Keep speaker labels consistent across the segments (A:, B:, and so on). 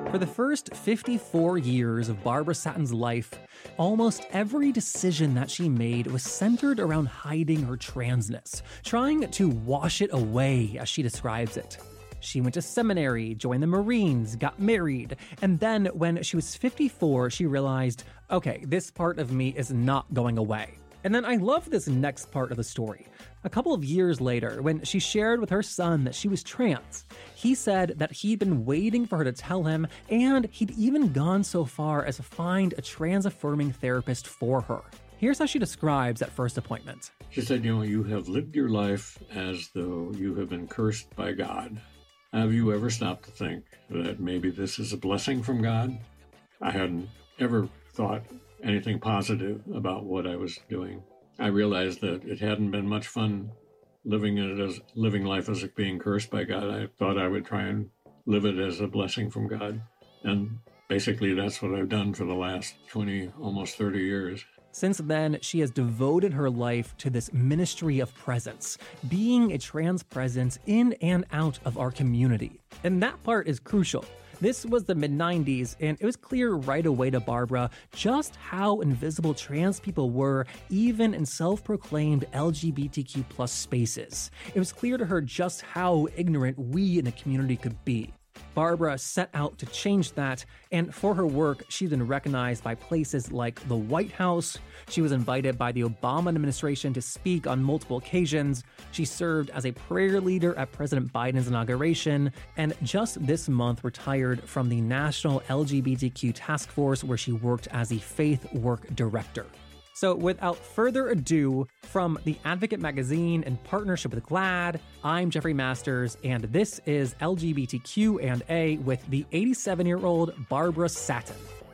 A: For the first 54 years of Barbara Sattin's life, almost every decision that she made was centered around hiding her transness, trying to wash it away, as she describes it. She went to seminary, joined the Marines, got married, and then when she was 54, she realized, okay, this part of me is not going away. And then I love this next part of the story. A couple of years later, when she shared with her son that she was trans, he said that he'd been waiting for her to tell him, and he'd even gone so far as to find a trans-affirming therapist for her. Here's how she describes that first appointment.
B: She said, you have lived your life as though you have been cursed by God. Have you ever stopped to think that maybe this is a blessing from God? I hadn't ever thought anything positive about what I was doing. I realized that it hadn't been much fun living life as being cursed by God. I thought I would try and live it as a blessing from God. And basically that's what I've done for the last 20, almost 30 years.
A: Since then, she has devoted her life to this ministry of presence, being a trans presence in and out of our community. And that part is crucial. This was the mid-90s, and it was clear right away to Barbara just how invisible trans people were, even in self-proclaimed LGBTQ plus spaces. It was clear to her just how ignorant we in the community could be. Barbara set out to change that, and for her work, she's been recognized by places like the White House. She was invited by the Obama administration to speak on multiple occasions. She served as a prayer leader at President Biden's inauguration, and just this month retired from the National LGBTQ Task Force, where she worked as the Faith Work Director. So without further ado, from The Advocate magazine in partnership with GLAAD, I'm Jeffrey Masters, and this is LGBTQ&A with the 87-year-old Barbara Sattin.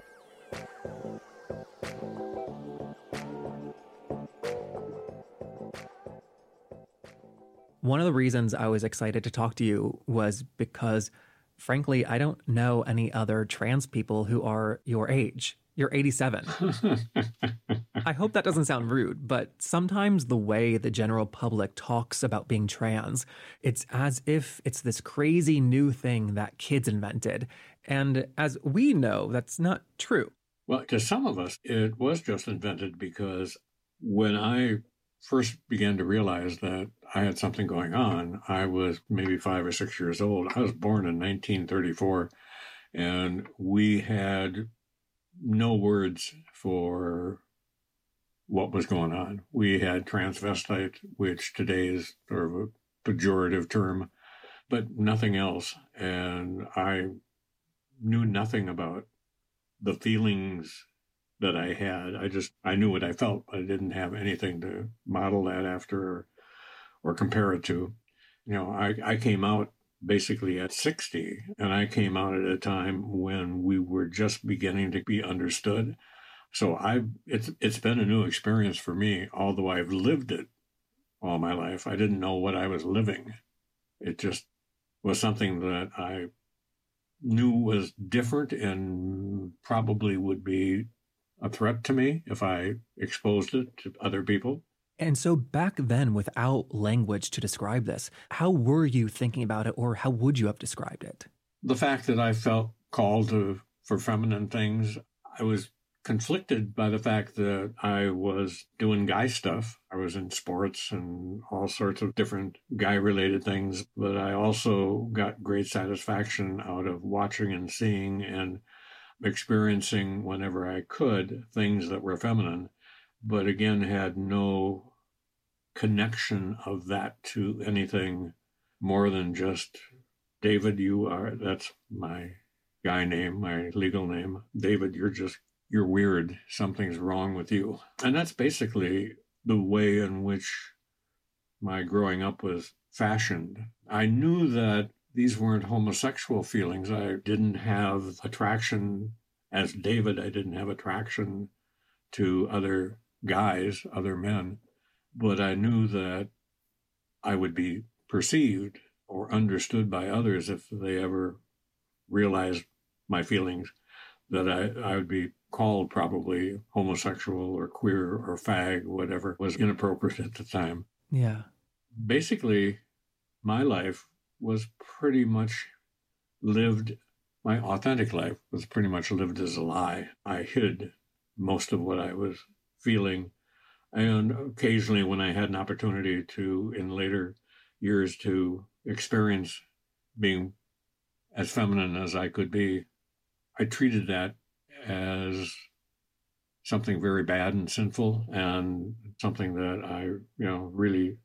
A: One of the reasons I was excited to talk to you was because, frankly, I don't know any other trans people who are your age. You're 87. I hope that doesn't sound rude, but sometimes the way the general public talks about being trans, it's as if it's this crazy new thing that kids invented. And as we know, that's not true.
B: Well, to some of us, it was just invented because when I first began to realize that I had something going on, I was maybe 5 or 6 years old. I was born in 1934, and we had no words for what was going on. We had transvestite, which today is sort of a pejorative term, but nothing else. And I knew nothing about the feelings that I had. I knew what I felt, but I didn't have anything to model that after or compare it to. I came out basically at 60, and I came out at a time when we were just beginning to be understood. So it's been a new experience for me, although I've lived it all my life. I didn't know what I was living. It just was something that I knew was different and probably would be a threat to me if I exposed it to other people.
A: And so back then, without language to describe this, how were you thinking about it, or how would you have described it?
B: The fact that I felt called for feminine things, I was conflicted by the fact that I was doing guy stuff. I was in sports and all sorts of different guy-related things, but I also got great satisfaction out of watching and seeing and experiencing whenever I could things that were feminine, but again had no connection of that to anything more than just David, that's my guy name, my legal name. David, you're weird. Something's wrong with you. And that's basically the way in which my growing up was fashioned. I knew that these weren't homosexual feelings. I didn't have attraction as David. I didn't have attraction to other guys, other men, but I knew that I would be perceived or understood by others if they ever realized my feelings, that I would be called probably homosexual or queer or fag, whatever was inappropriate at the time.
A: Yeah.
B: Basically, my life was pretty much lived my authentic life was pretty much lived as a lie. I hid most of what I was feeling. And occasionally, when I had an opportunity to, in later years, to experience being as feminine as I could be, I treated that as something very bad and sinful and something that I, really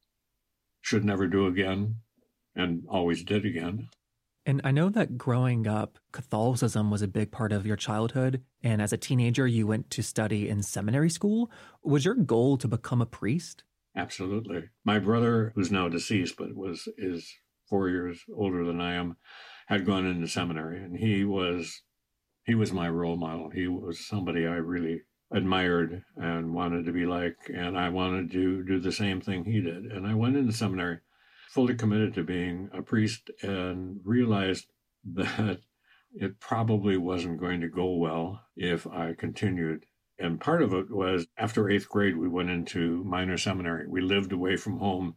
B: should never do again and always did again.
A: And I know that growing up, Catholicism was a big part of your childhood. And as a teenager, you went to study in seminary school. Was your goal to become a priest?
B: Absolutely. My brother, who's now deceased, but is 4 years older than I am, had gone into seminary, and he was my role model. He was somebody I really admired and wanted to be like, and I wanted to do the same thing he did. And I went into seminary fully committed to being a priest and realized that it probably wasn't going to go well if I continued. And part of it was after eighth grade, we went into minor seminary. We lived away from home.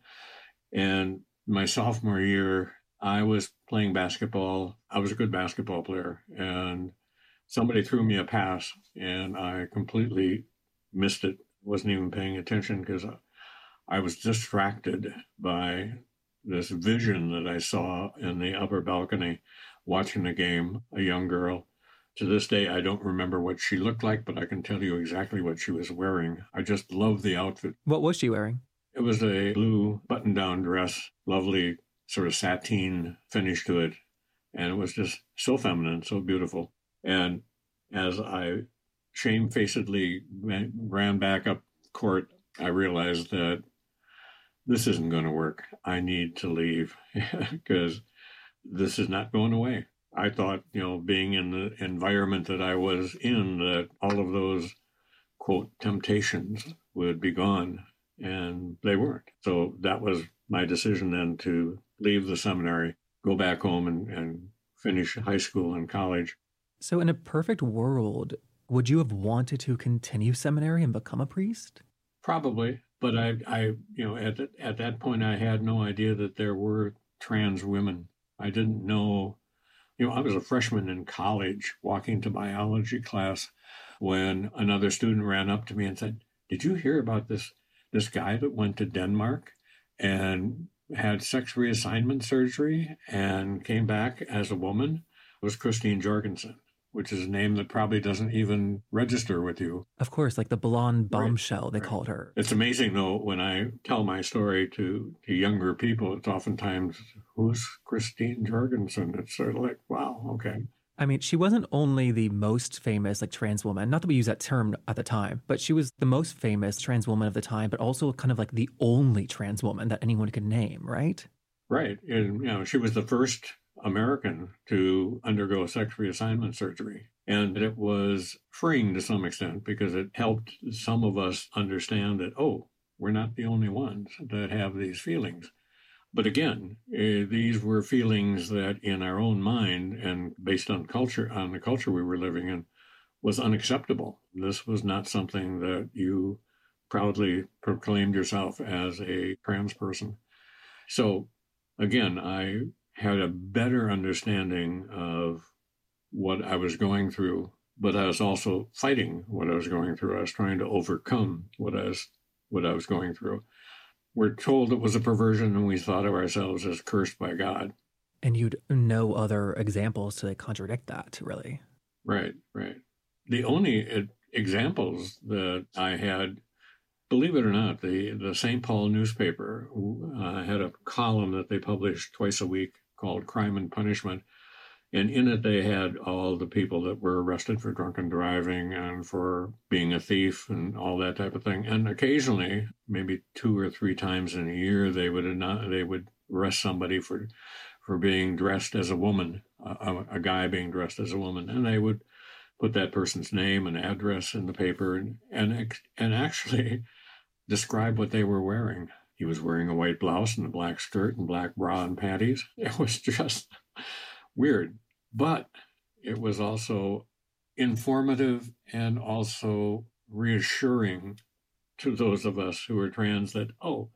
B: And my sophomore year, I was playing basketball. I was a good basketball player. And somebody threw me a pass and I completely missed it. Wasn't even paying attention because I was distracted by this vision that I saw in the upper balcony watching the game, a young girl. To this day, I don't remember what she looked like, but I can tell you exactly what she was wearing. I just loved the outfit.
A: What was she wearing?
B: It was a blue button-down dress, lovely sort of sateen finish to it. And it was just so feminine, so beautiful. And as I shamefacedly ran back up court, I realized that this isn't going to work. I need to leave because this is not going away. I thought, being in the environment that I was in, that all of those, quote, temptations would be gone, and they weren't. So that was my decision then to leave the seminary, go back home and finish high school and college.
A: So in a perfect world, would you have wanted to continue seminary and become a priest?
B: Probably. But I at that point, I had no idea that there were trans women. I didn't know, I was a freshman in college walking to biology class when another student ran up to me and said, "Did you hear about this guy that went to Denmark and had sex reassignment surgery and came back as a woman?" It was Christine Jorgensen, which is a name that probably doesn't even register with you.
A: Of course, like the blonde bombshell, they called her.
B: It's amazing, though, when I tell my story to younger people, it's oftentimes, who's Christine Jorgensen? It's sort of like, wow, okay.
A: I mean, she wasn't only the most famous trans woman, not that we use that term at the time, but she was the most famous trans woman of the time, but also kind of like the only trans woman that anyone could name, right?
B: Right. And, she was the first American to undergo sex reassignment surgery. And it was freeing to some extent because it helped some of us understand that, we're not the only ones that have these feelings. But again, these were feelings that in our own mind and based on the culture we were living in, was unacceptable. This was not something that you proudly proclaimed yourself as a trans person. So again, I had a better understanding of what I was going through, but I was also fighting what I was going through. I was trying to overcome what I was going through. We're told it was a perversion, and we thought of ourselves as cursed by God.
A: And you'd no other examples to contradict that, really.
B: Right. The only examples that I had, believe it or not, the St. Paul newspaper had a column that they published twice a week called Crime and Punishment. And in it, they had all the people that were arrested for drunken driving and for being a thief and all that type of thing. And occasionally, maybe 2 or 3 times in a year, they would arrest somebody for being dressed as a woman, a guy being dressed as a woman. And they would put that person's name and address in the paper and actually describe what they were wearing. He was wearing a white blouse and a black skirt and black bra and panties. It was just weird, but it was also informative and also reassuring to those of us who are trans that,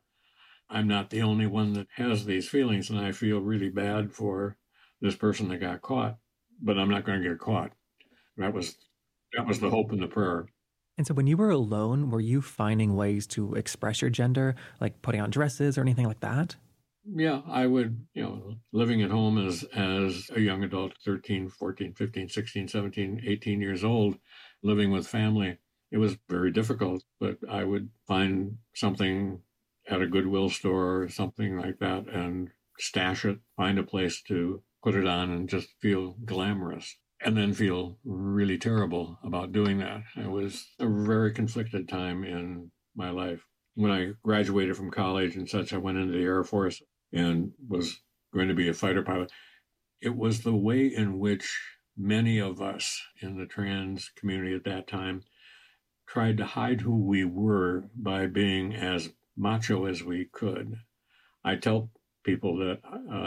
B: I'm not the only one that has these feelings, and I feel really bad for this person that got caught. but I'm not going to get caught. That was that was the hope and the prayer.
A: And so when you were alone, were you finding ways to express your gender, like putting on dresses or anything like that?
B: Yeah, I would, living at home as a young adult, 13, 14, 15, 16, 17, 18 years old, living with family, it was very difficult, but I would find something at a Goodwill store or something like that and stash it, find a place to put it on and just feel glamorous and then feel really terrible about doing that. It was a very conflicted time in my life. When I graduated from college and such, I went into the Air Force and was going to be a fighter pilot. It was the way in which many of us in the trans community at that time tried to hide who we were by being as macho as we could. I tell people that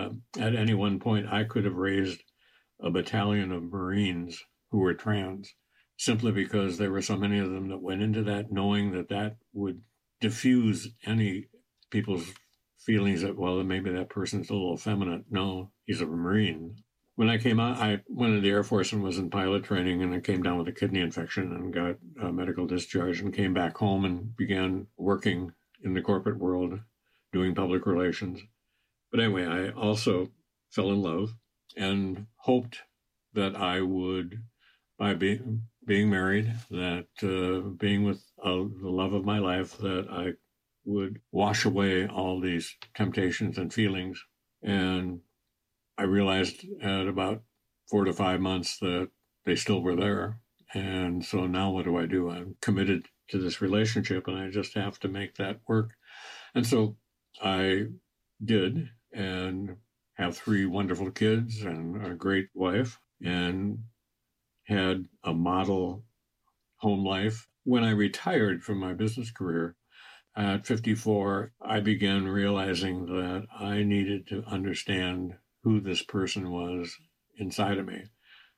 B: at any one point I could have raised a battalion of Marines who were trans simply because there were so many of them that went into that knowing that that would diffuse any people's feelings that, well, maybe that person's a little effeminate. No, he's a Marine. When I came out, I went into the Air Force and was in pilot training, and I came down with a kidney infection and got a medical discharge and came back home and began working in the corporate world, doing public relations. But anyway, I also fell in love and hoped that I would, by being married, that being with the love of my life, that I would wash away all these temptations and feelings. And I realized at about 4 to 5 months that they still were there. And so now what do? I'm committed to this relationship and I just have to make that work. And so I did and have 3 wonderful kids and a great wife and had a model home life. When I retired from my business career, at 54, I began realizing that I needed to understand who this person was inside of me.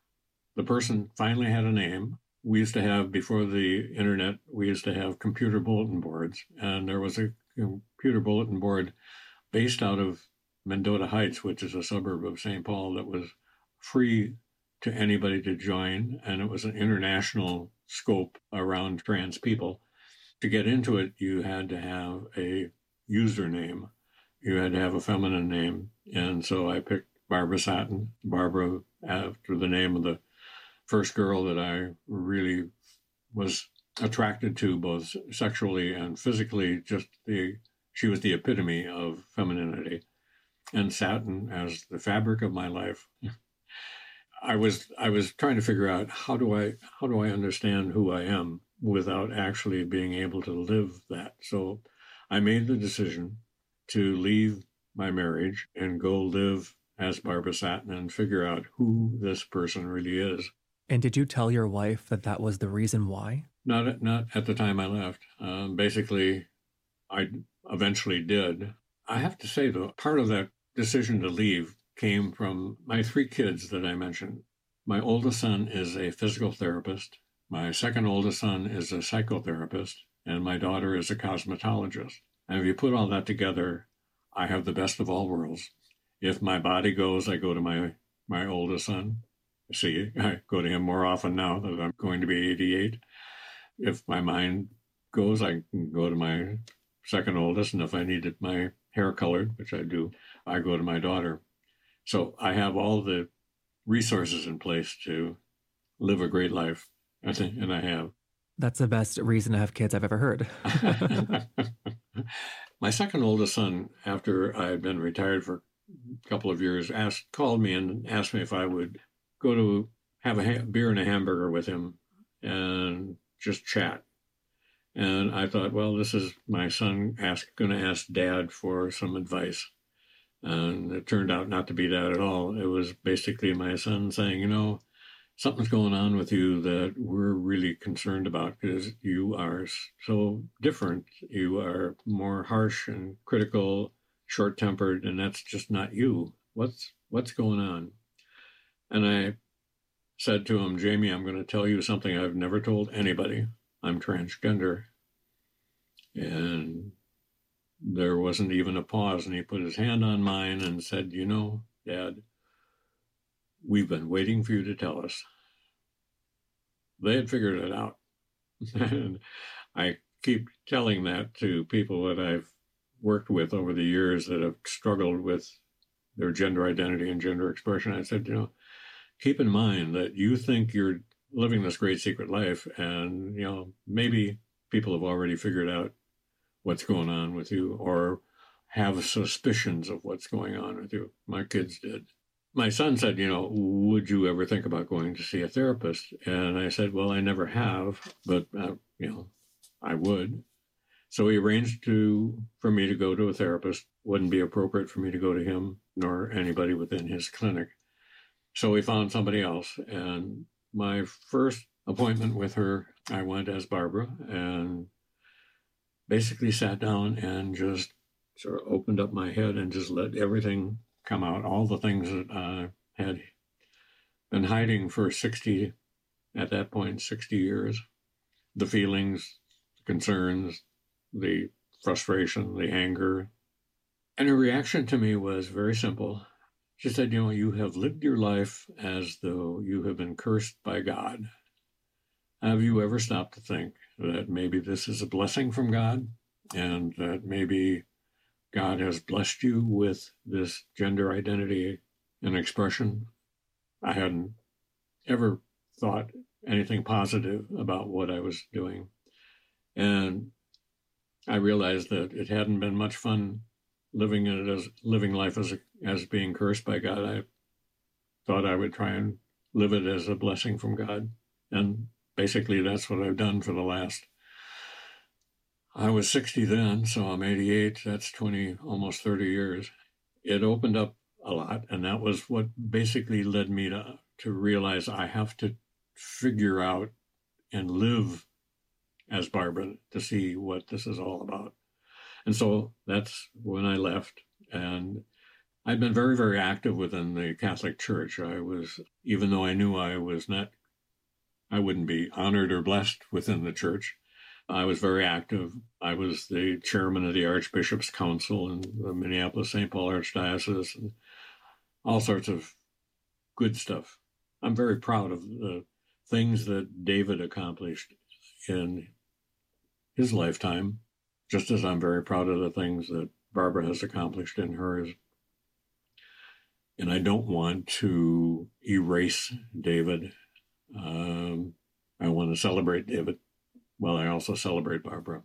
B: The person finally had a name. We used to have, before the internet, we used to have computer bulletin boards, and there was a computer bulletin board based out of Mendota Heights, which is a suburb of St. Paul, that was free to anybody to join, and it was an international scope around trans people. To get into it, you had to have a username. You had to have a feminine name. And so I picked Barbara Satin, Barbara after the name of the first girl that I really was attracted to, both sexually and physically. She was the epitome of femininity. And satin as the fabric of my life. I was trying to figure out how do I understand who I am without actually being able to live that. So I made the decision to leave my marriage and go live as Barbara Satin and figure out who this person really is.
A: And did you tell your wife that that was the reason why?
B: Not at the time I left. Basically, I eventually did. I have to say, though, part of that decision to leave came from my 3 kids that I mentioned. My oldest son is a physical therapist. My second oldest son is a psychotherapist, and my daughter is a cosmetologist. And if you put all that together, I have the best of all worlds. If my body goes, I go to my oldest son. See, I go to him more often now that I'm going to be 88. If my mind goes, I can go to my second oldest, and if I needed my hair colored, which I do, I go to my daughter. So I have all the resources in place to live a great life. I think, and I have.
A: That's the best reason to have kids I've ever heard.
B: My second oldest son, after I had been retired for a couple of years, called me and asked me if I would go to have a beer and a hamburger with him and just chat. And I thought, well, this is my son going to ask Dad for some advice. And it turned out not to be that at all. It was basically my son saying, something's going on with you that we're really concerned about because you are so different. You are more harsh and critical, short-tempered, and that's just not you. What's going on? And I said to him, Jamie, I'm going to tell you something I've never told anybody. I'm transgender. And there wasn't even a pause, and he put his hand on mine and said, Dad, we've been waiting for you to tell us. They had figured it out. And I keep telling that to people that I've worked with over the years that have struggled with their gender identity and gender expression. I said, keep in mind that you think you're living this great secret life, and, maybe people have already figured out what's going on with you or have suspicions of what's going on with you. My kids did. My son said, would you ever think about going to see a therapist? And I said, well, I never have, but, I would. So he arranged for me to go to a therapist. Wouldn't be appropriate for me to go to him nor anybody within his clinic. So we found somebody else. And my first appointment with her, I went as Barbara and basically sat down and just sort of opened up my head and just let everything come out, all the things that I had been hiding for 60 years, the feelings, the concerns, the frustration, the anger. And her reaction to me was very simple. She said, you have lived your life as though you have been cursed by God. Have you ever stopped to think that maybe this is a blessing from God and that maybe God has blessed you with this gender identity and expression? I hadn't ever thought anything positive about what I was doing. And I realized that it hadn't been much fun living life as being cursed by God. I thought I would try and live it as a blessing from God. And basically that's what I've done for the last, I was 60 then, so I'm 88. That's 20, almost 30 years. It opened up a lot, and that was what basically led me to realize I have to figure out and live as Barbara to see what this is all about. And so that's when I left. And I've been very, very active within the Catholic Church. Even though I knew I wouldn't be honored or blessed within the church, I was very active. I was the chairman of the Archbishop's Council in the Minneapolis-St. Paul Archdiocese and all sorts of good stuff. I'm very proud of the things that David accomplished in his lifetime, just as I'm very proud of the things that Barbara has accomplished in hers. And I don't want to erase David. I want to celebrate David. Well, I also celebrate Barbara.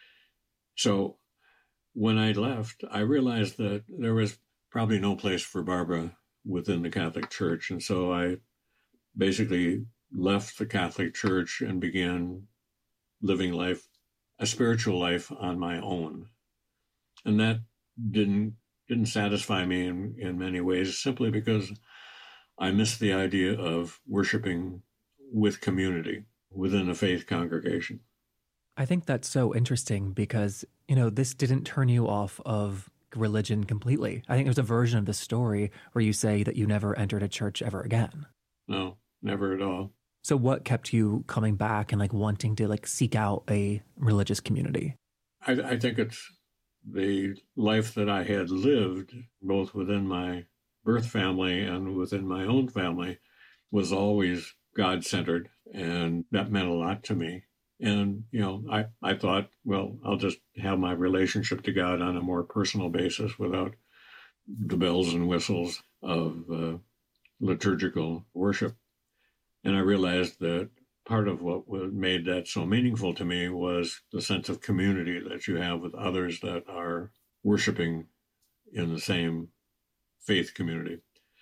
B: So when I left, I realized that there was probably no place for Barbara within the Catholic Church. And so I basically left the Catholic Church and began living life, a spiritual life on my own. And that didn't satisfy me in many ways, simply because I missed the idea of worshiping with community within a faith congregation.
A: I think that's so interesting because, this didn't turn you off of religion completely. I think there's a version of the story where you say that you never entered a church ever again.
B: No, never at all.
A: So what kept you coming back and wanting to seek out a religious community?
B: I think it's the life that I had lived, both within my birth family and within my own family, was always God-centered, and that meant a lot to me. And, I thought, well, I'll just have my relationship to God on a more personal basis without the bells and whistles of liturgical worship. And I realized that part of what made that so meaningful to me was the sense of community that you have with others that are worshiping in the same faith community.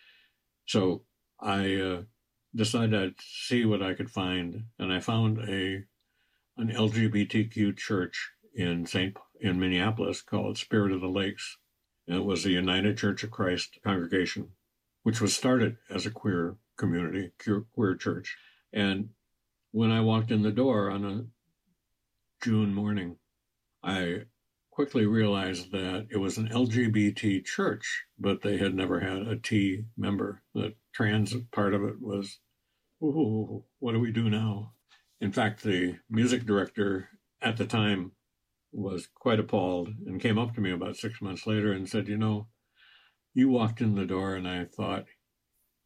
B: So I decided I'd see what I could find, and I found an LGBTQ church in Minneapolis called Spirit of the Lakes. And it was the United Church of Christ congregation, which was started as a queer community, queer church. And when I walked in the door on a June morning, I quickly realized that it was an LGBT church, but they had never had a T member. The trans part of it was, ooh, what do we do now? In fact, the music director at the time was quite appalled and came up to me about 6 months later and said, you walked in the door and I thought,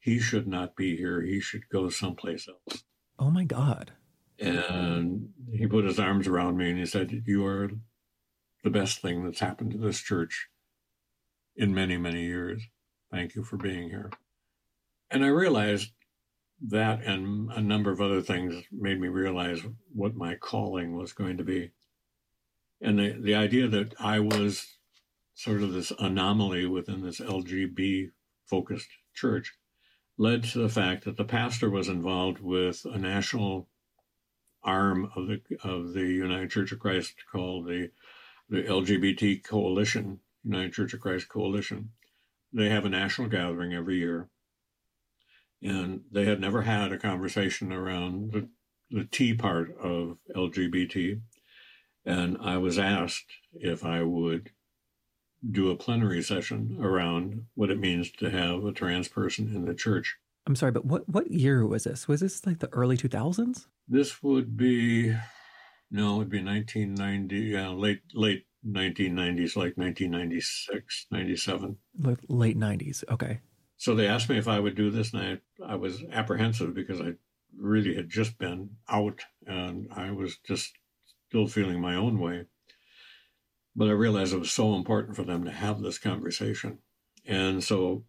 B: he should not be here. He should go someplace else.
A: Oh my God.
B: And he put his arms around me and he said, you are the best thing that's happened to this church in many, many years. Thank you for being here. And I realized that and a number of other things made me realize what my calling was going to be. And the idea that I was sort of this anomaly within this LGB-focused church led to the fact that the pastor was involved with a national arm of the United Church of Christ called the LGBT Coalition, United Church of Christ Coalition. They have a national gathering every year. And they had never had a conversation around the T part of LGBT. And I was asked if I would do a plenary session around what it means to have a trans person in the church.
A: I'm sorry, but what year was this? Was this like the early 2000s?
B: This would be, no, it'd be 1990, late 1990s, like 1996, 97.
A: Late 90s, okay.
B: So they asked me if I would do this, and I was apprehensive because I really had just been out, and I was just still feeling my own way. But I realized it was so important for them to have this conversation. And so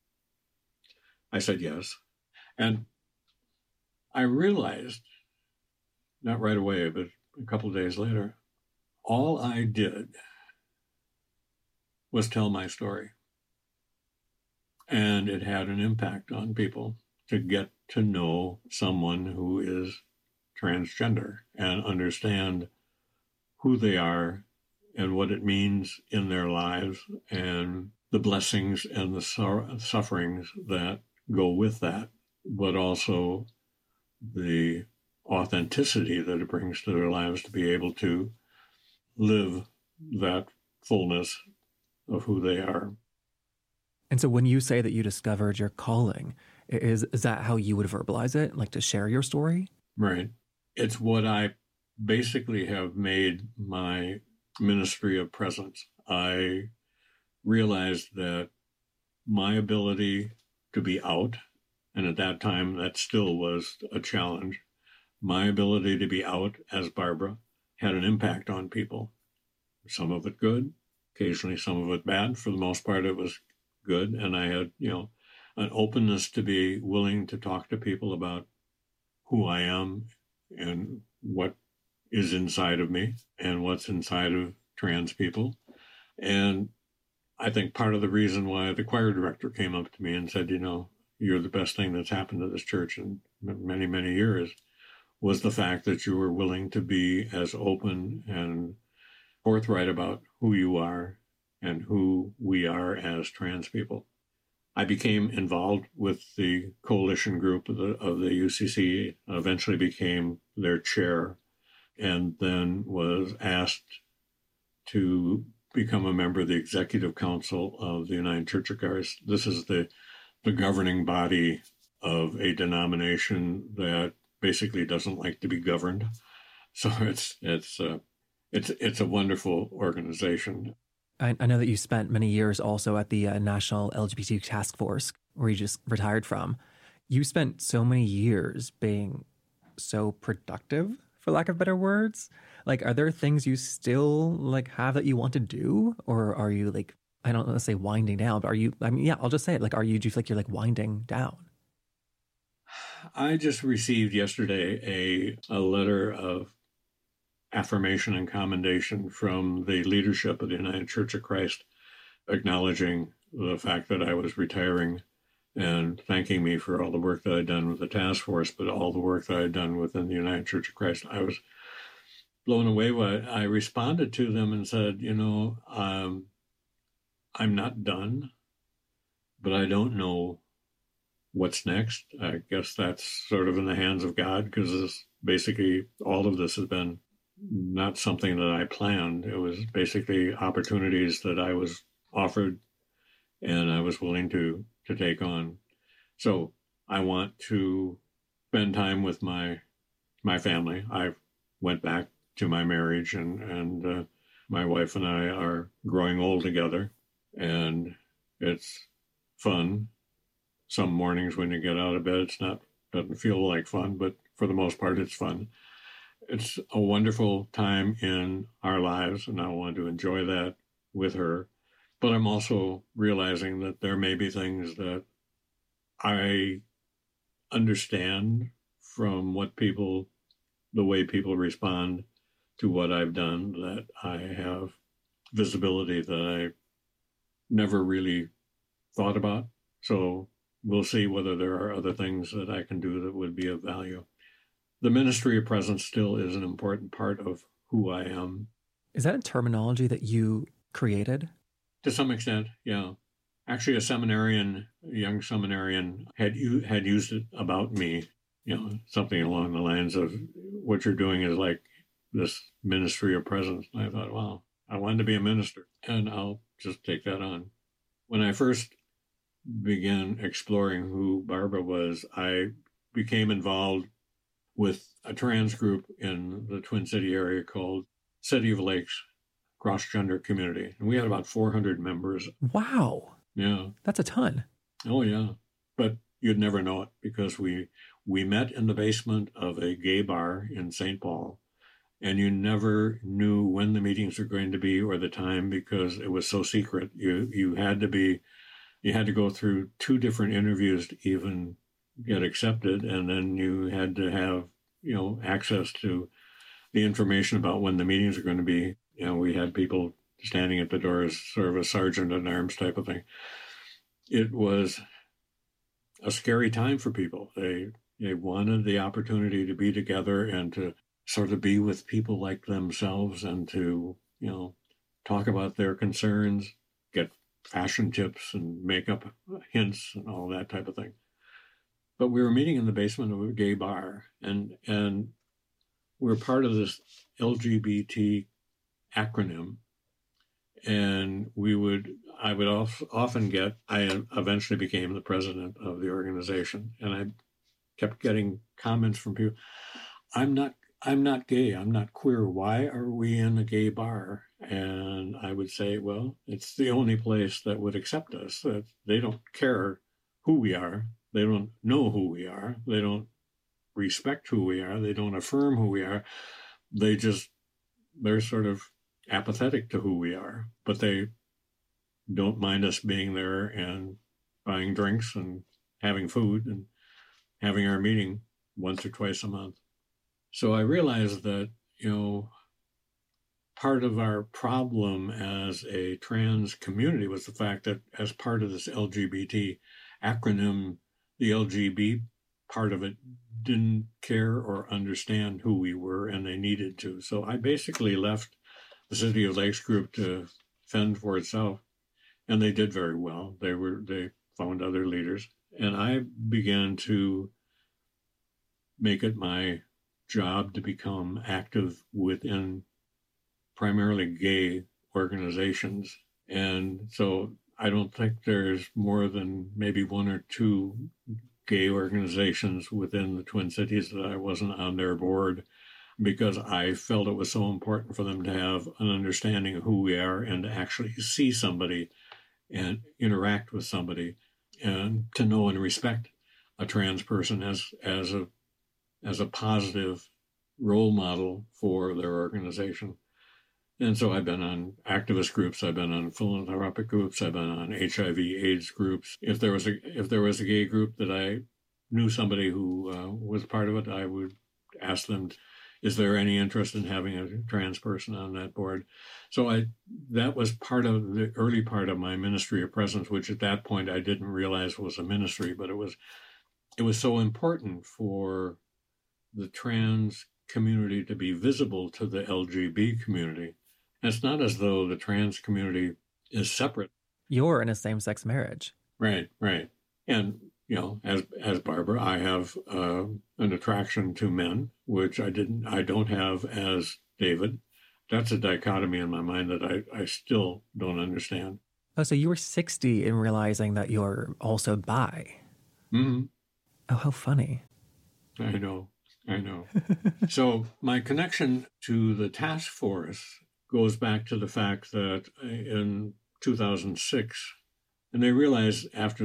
B: I said yes. And I realized, not right away, but a couple of days later, all I did was tell my story. And it had an impact on people to get to know someone who is transgender and understand who they are and what it means in their lives and the blessings and the sufferings that go with that, but also the authenticity that it brings to their lives to be able to live that fullness of who they are.
A: And so when you say that you discovered your calling, is that how you would verbalize it, like to share your story?
B: Right. It's what I basically have made my ministry of presence. I realized that my ability to be out, and at that time that still was a challenge, my ability to be out as Barbara had an impact on people. Some of it good, occasionally some of it bad. For the most part, it was good. And I had, an openness to be willing to talk to people about who I am and what is inside of me and what's inside of trans people. And I think part of the reason why the choir director came up to me and said, you're the best thing that's happened to this church in many, many years, was the fact that you were willing to be as open and forthright about who you are and who we are as trans people. I became involved with the coalition group of the UCC, eventually became their chair, and then was asked to become a member of the Executive Council of the United Church of Christ. This is the governing body of a denomination that basically doesn't like to be governed. So it's a wonderful organization.
A: I know that you spent many years also at the National LGBT Task Force, where you just retired from. You spent so many years being so productive, for lack of better words. Like, are there things you still have that you want to do? Or are you I don't want to say winding down, but are you, I'll just say it. Do you feel like you're winding down?
B: I just received yesterday a letter of affirmation and commendation from the leadership of the United Church of Christ, acknowledging the fact that I was retiring and thanking me for all the work that I'd done with the task force, but all the work that I'd done within the United Church of Christ. I was blown away by it. I responded to them and said, I'm not done, but I don't know what's next. I guess that's sort of in the hands of God, because basically all of this has been not something that I planned. It was basically opportunities that I was offered and I was willing to take on. So I want to spend time with my family. I went back to my marriage and my wife and I are growing old together, and it's fun some mornings when you get out of bed, doesn't feel like fun, but for the most part, it's fun. It's a wonderful time in our lives, and I want to enjoy that with her. But I'm also realizing that there may be things that I understand from the way people respond to what I've done, that I have visibility that I never really thought about. So we'll see whether there are other things that I can do that would be of value. The ministry of presence still is an important part of who I am.
A: Is that a terminology that you created?
B: To some extent, yeah. Actually, a young seminarian, had used it about me, something along the lines of, what you're doing is like this ministry of presence. And I thought, wow, I wanted to be a minister, and I'll just take that on. When I first began exploring who Barbara was, I became involved with a trans group in the Twin City area called City of Lakes Cross-Gender Community. And we had about 400 members.
A: Wow.
B: Yeah.
A: That's a ton.
B: Oh, yeah. But you'd never know it, because we met in the basement of a gay bar in St. Paul, and you never knew when the meetings were going to be or the time, because it was so secret. You had to go through 2 different interviews to even get accepted, and then you had to have access to the information about when the meetings are going to be. We had people standing at the doors, sort of a sergeant at arms type of thing. It was a scary time for people. They wanted the opportunity to be together and to sort of be with people like themselves, and to talk about their concerns, get fashion tips and makeup hints and all that type of thing. But we were meeting in the basement of a gay bar, and we're part of this LGBT acronym. And I would often I eventually became the president of the organization, and I kept getting comments from people, I'm not gay, I'm not queer, why are we in a gay bar? And I would say, well, it's the only place that would accept us. That they don't care who we are. They don't know who we are. They don't respect who we are. They don't affirm who we are. They're sort of apathetic to who we are, but they don't mind us being there and buying drinks and having food and having our meeting once or twice a month. So I realized that, part of our problem as a trans community was the fact that, as part of this LGBT acronym, the LGBT part of it didn't care or understand who we were, and they needed to. So I basically left the City of Lakes group to fend for itself, and they did very well. They found other leaders, and I began to make it my job to become active within primarily gay organizations. And so I don't think there's more than maybe 1 or 2 gay organizations within the Twin Cities that I wasn't on their board, because I felt it was so important for them to have an understanding of who we are, and to actually see somebody and interact with somebody, and to know and respect a trans person as a positive role model for their organization. And so I've been on activist groups, I've been on philanthropic groups, I've been on HIV/AIDS groups. If there was a gay group that I knew somebody who was part of it, I would ask them, is there any interest in having a trans person on that board? So that was part of the early part of my ministry of presence, which at that point I didn't realize was a ministry, but it was so important for the trans community to be visible to the LGBT community. And it's not as though the trans community is separate.
A: You're in a same-sex marriage.
B: Right. And, as Barbara, I have an attraction to men, which I don't have as David. That's a dichotomy in my mind that I still don't understand.
A: Oh, so you were 60 in realizing that you're also bi.
B: Mm-hmm.
A: Oh, how funny.
B: I know. So my connection to the task force goes back to the fact that in 2006, And they realized after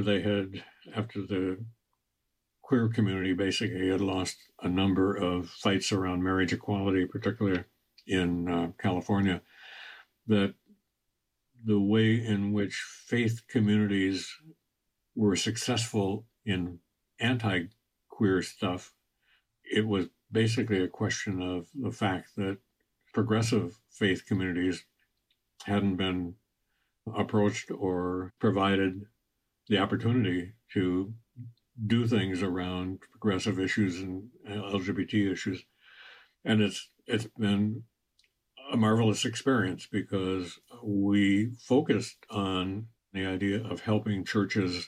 B: the queer community basically had lost a number of fights around marriage equality, particularly in California, that the way in which faith communities were successful in anti-queer stuff, it was basically a question of the fact that progressive faith communities hadn't been approached or provided the opportunity to do things around progressive issues and LGBT issues. And it's been a marvelous experience because we focused on the idea of helping churches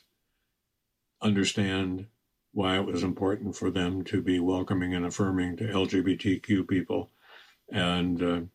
B: understand why it was important for them to be welcoming and affirming to LGBTQ people. And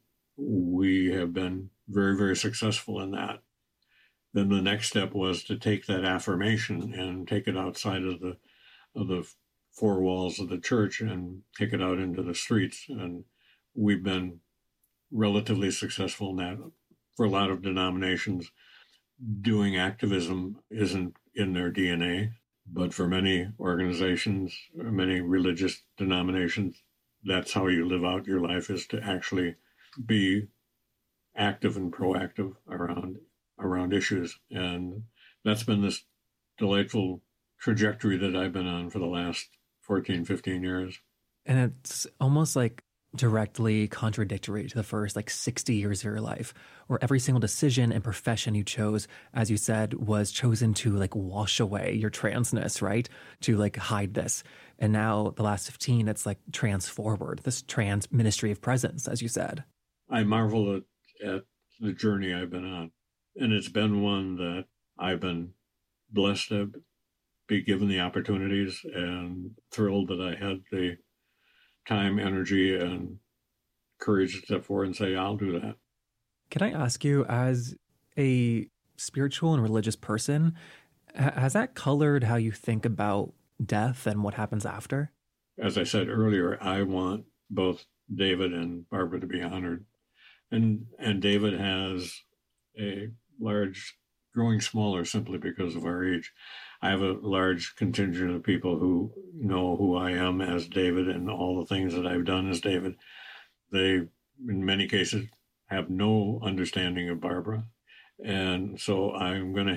B: we have been very, very successful in that. Then the next step was to take that affirmation and take it outside of the four walls of the church and take it out into the streets. And we've been relatively successful in that. For a lot of denominations, doing activism isn't in their DNA, but for many organizations, many religious denominations, that's how you live out your life, is to actually be active and proactive around issues. And that's been this delightful trajectory that I've been on for the last 14, 15 years.
A: And it's almost like directly contradictory to the first 60 years of your life, where every single decision and profession you chose, as you said, was chosen to wash away your transness, right? To hide this. And now the last 15, it's trans forward, this trans ministry of presence, as you said.
B: I marvel at the journey I've been on. And it's been one that I've been blessed to be given the opportunities and thrilled that I had the time, energy, and courage to step forward and say, I'll do that.
A: Can I ask you, as a spiritual and religious person, has that colored how you think about death and what happens after?
B: As I said earlier, I want both David and Barbara to be honored. And David has a large, growing smaller simply because of our age. I have a large contingent of people who know who I am as David and all the things that I've done as David. They, in many cases, have no understanding of Barbara. And so I'm going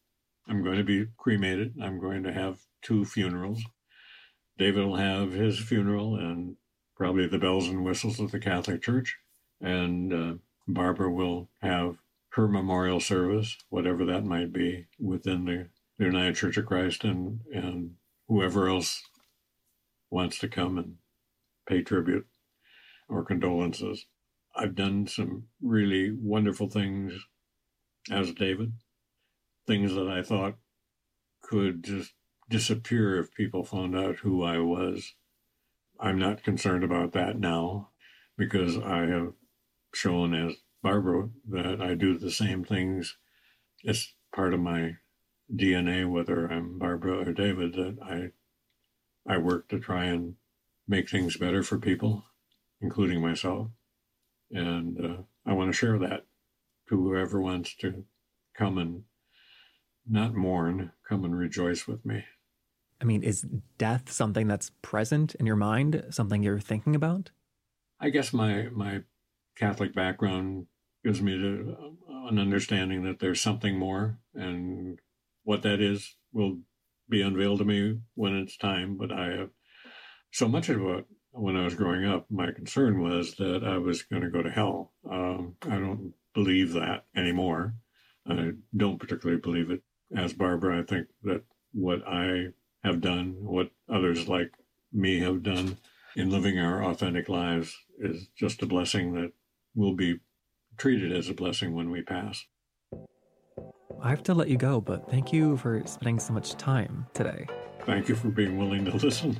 B: to be cremated. I'm going to have 2 funerals. David will have his funeral and probably the bells and whistles of the Catholic Church. And Barbara will have her memorial service, whatever that might be, within the United Church of Christ, and whoever else wants to come and pay tribute or condolences. I've done some really wonderful things as David, things that I thought could just disappear if people found out who I was. I'm not concerned about that now because I have shown as Barbara that I do the same things. It's part of my DNA, whether I'm Barbara or David, that I work to try and make things better for people, including myself. And I want to share that to whoever wants to come and not mourn, come and rejoice with me.
A: I mean, is death something that's present in your mind, something you're thinking about?
B: I guess my Catholic background gives me an understanding that there's something more, and what that is will be unveiled to me when it's time. But I have so much of it when I was growing up, my concern was that I was going to go to hell. I don't believe that anymore. I don't particularly believe it as Barbara. I think that what I have done, what others like me have done in living our authentic lives is just a blessing that will be treated as a blessing when we pass.
A: I have to let you go, but thank you for spending so much time today.
B: Thank you for being willing to listen.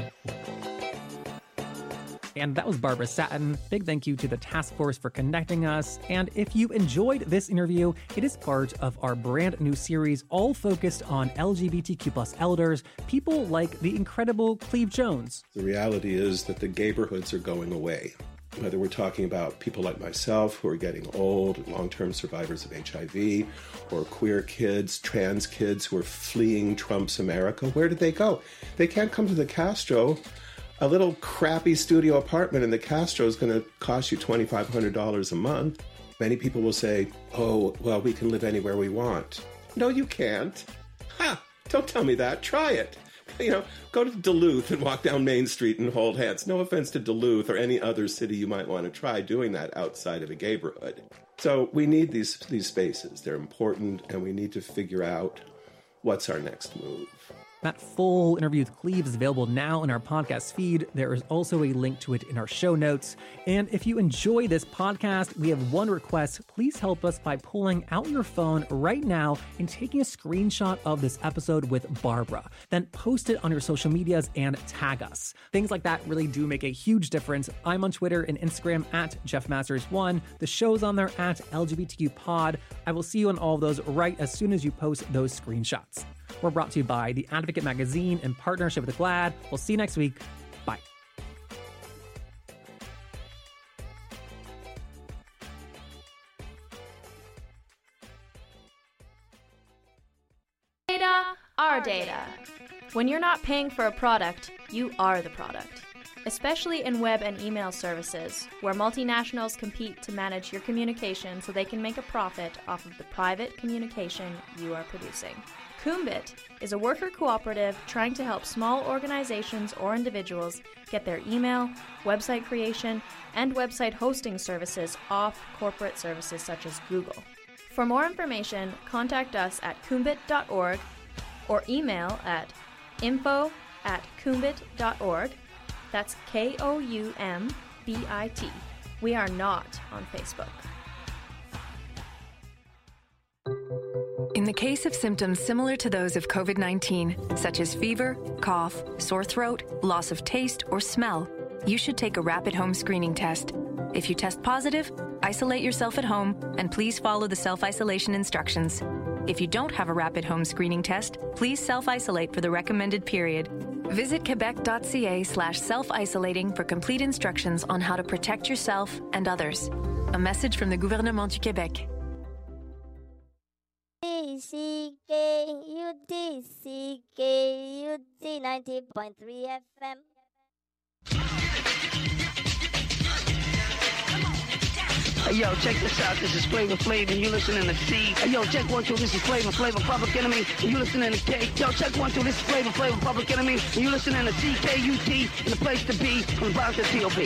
A: And that was Barbara Satin. Big thank you to the task force for connecting us. And if you enjoyed this interview, it is part of our brand new series, all focused on LGBTQ+ elders, people like the incredible Cleve Jones.
C: The reality is that the neighborhoods are going away. whether we're talking about people like myself who are getting old, long-term survivors of HIV, or queer kids, trans kids who are fleeing Trump's America. Where did they go? They can't come to the Castro. A little crappy studio apartment in the Castro is going to cost you $2,500 a month. Many people will say, oh, well, we can live anywhere we want. No, you can't. Ha! Don't tell me that. Try it. Go to Duluth and walk down Main Street and hold hands. No offense to Duluth or any other city you might want to try doing that outside of a neighborhood. So we need these spaces. They're important, and we need to figure out what's our next move.
A: That full interview with Cleve is available now in our podcast feed. There is also a link to it in our show notes. And if you enjoy this podcast, we have one request. Please help us by pulling out your phone right now and taking a screenshot of this episode with Barbara. Then post it on your social medias and tag us. Things like that really do make a huge difference. I'm on Twitter and Instagram at JeffMasters1. The show's on there at LGBTQpod. I will see you on all of those right as soon as you post those screenshots. We're brought to you by The Advocate Magazine in partnership with GLAAD. We'll see you next week. Bye.
D: Data, our data. When you're not paying for a product, you are the product. Especially in web and email services, where multinationals compete to manage your communication so they can make a profit off of the private communication you are producing. Kumbit is a worker cooperative trying to help small organizations or individuals get their email, website creation, and website hosting services off corporate services such as Google. For more information, contact us at kumbit.org or email at info@kumbit.org. That's KOUMBIT. We are not on Facebook.
E: In the case of symptoms similar to those of COVID-19, such as fever, cough, sore throat, loss of taste, or smell, you should take a rapid home screening test. If you test positive, isolate yourself at home and please follow the self-isolation instructions. If you don't have a rapid home screening test, please self-isolate for the recommended period. Visit quebec.ca/self-isolating for complete instructions on how to protect yourself and others. A message from the Gouvernement du Québec.
F: CKUT 90.3 FM.
G: Hey, yo, check this out. This is Flavor Flav, and you listening to C. Hey, yo, check 1, 2. This is Flavor Flav, Public Enemy, and you listening to K. Yo, check 1, 2. This is Flavor Flav, Public Enemy, and you listening to CKUT, and the place to be from the bottom to T.O.B.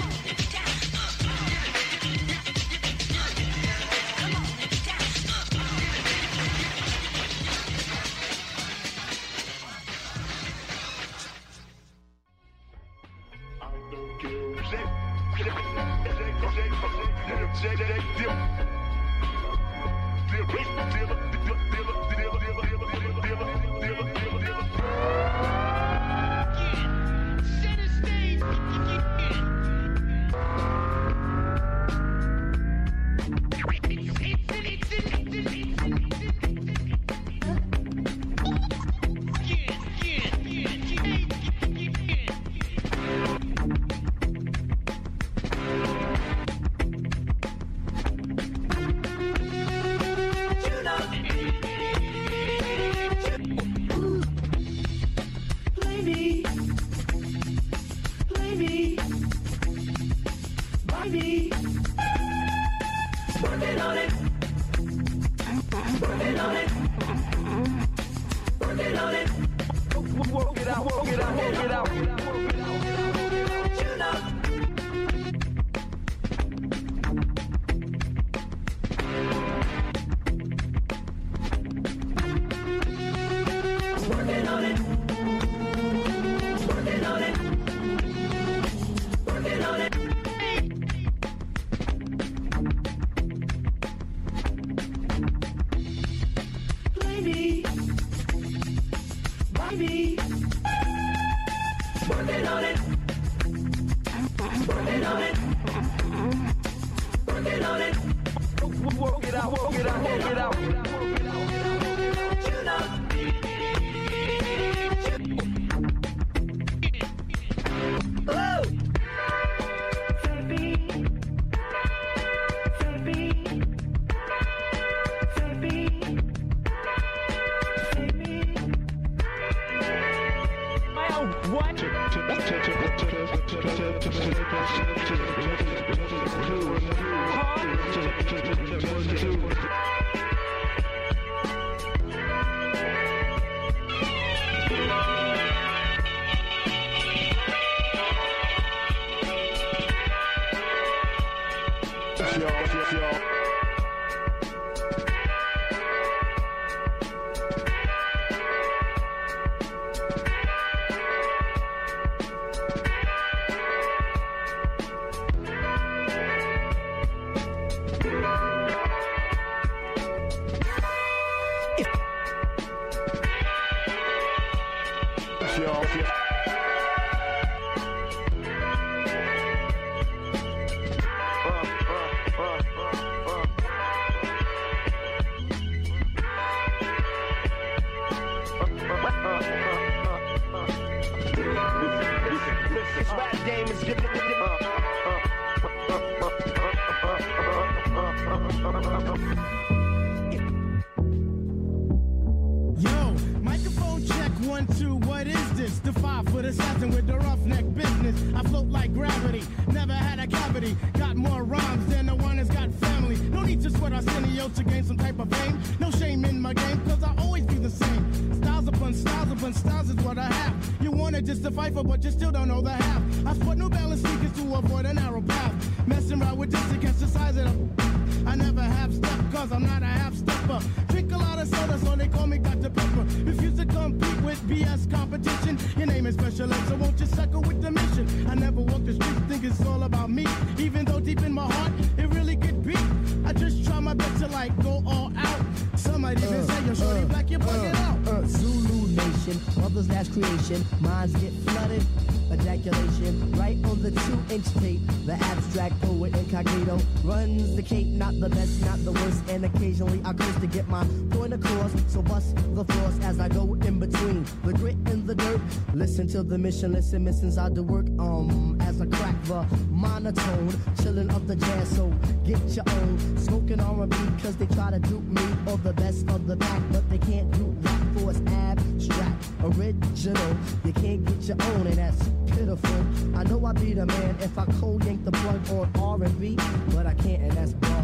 H: Till the mission, listen, missions I do work as I crack the monotone, chilling up the jazz, so get your own. Smoking R&B cause they try to dupe me or the best of the back, but they can't do rap for it's abstract, original. You can't get your own and that's pitiful. I know I be the man if I cold yank the plug on R&B, but I can't and that's bug.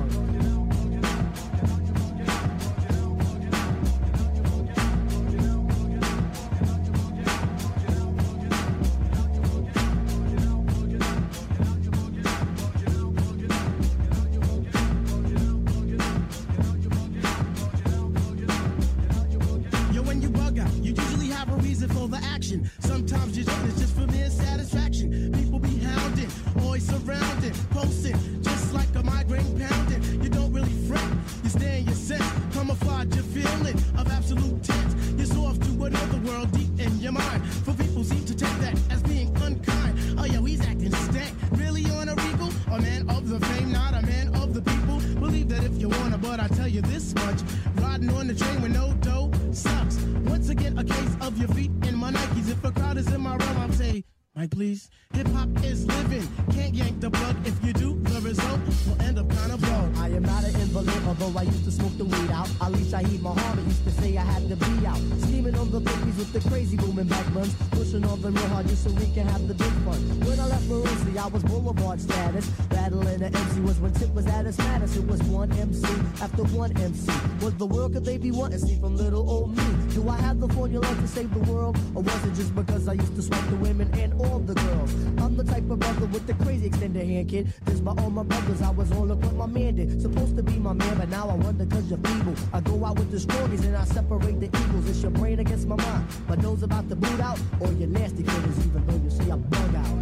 H: They be wanting to see from little old me. Do I have the formula to save the world? Or was it just because I used to swipe the women and all the girls? I'm the type of brother with the crazy extended hand, kid. This by all my brothers, I was on what my man did. Supposed to be my man, but now I wonder cause you're feeble. I go out with the strongest and I separate the eagles. It's your brain against my mind. My nose about to boot out, or your nasty critters, even though you see I bug out.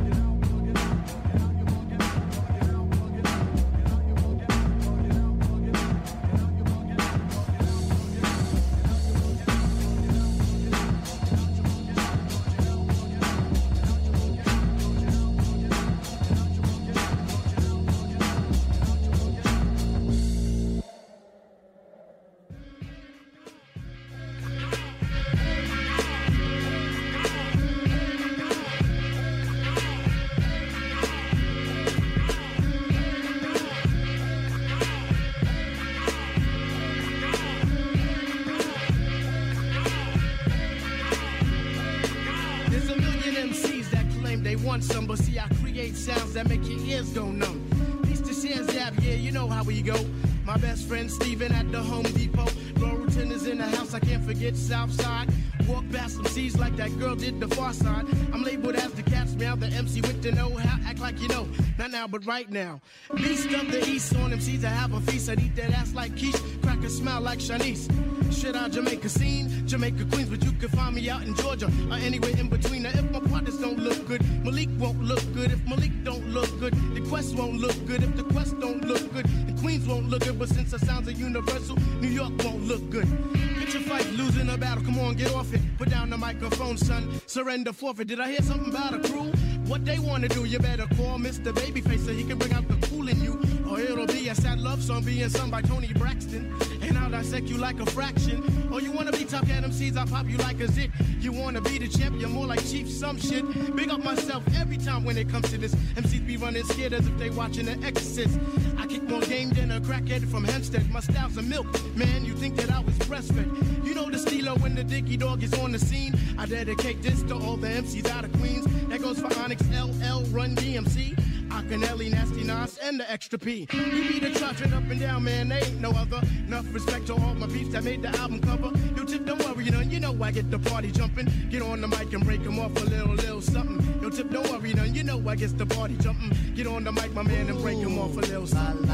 I: Some, but see, I create
H: sounds that make your ears go numb. Peace to Shares Dab, yeah, you know how we go. My best friend Steven at the Home Depot. Laurelton is in the house, I can't forget Southside. Walk past some C's like that girl did the far side. I'm labeled as the cat's meow, the MC with the know-how. Act like you know, not now but right now. Beast of the East on MCs to have a feast. I'd eat that ass like quiche, crack a smile like Shanice. Shit out Jamaica scene, Jamaica Queens, but you can find me out in Georgia or anywhere in between. Now if my partners don't look good, Malik won't look good. If Malik don't look good, the Quest won't look good. If the Quest don't look good, the Queens won't look good. But since the sounds are universal, New York won't look good. Picture fight, losing a battle, come on, get off it. Put down the microphone, son, surrender, forfeit. Did I hear something about a crew? What they wanna do, you better call Mr. Babyface so he can bring out the cool in you. Or it'll be a sad love song being sung by Tony Braxton. And I'll dissect you like a fraction. Or you wanna be tough at MCs, I'll pop you like a zit. You wanna be the champ, you're more like Chief some shit. Big up myself every time when it comes to this. MCs be running scared as if they watching The Exorcist. I kick more game than a crackhead from Hempstead. My style's a milk, man, you think that I was breastfed. You know the stilo when the Dicky Dog is on the scene. I dedicate this to all the MCs out of Queens. That goes for Onyx, LL, Run DMC, Akinelli, Nasty Nas, and the Extra P. We be the charging up and down, man, they ain't no other. Enough respect to all my peeps that made the album cover. Yo, Tip, don't worry, you know I get the party jumping. Get on the mic and break them off a little something. Yo, Tip, don't worry, you know I get the party jumping. Get on the mic, my man, and break them off a little something.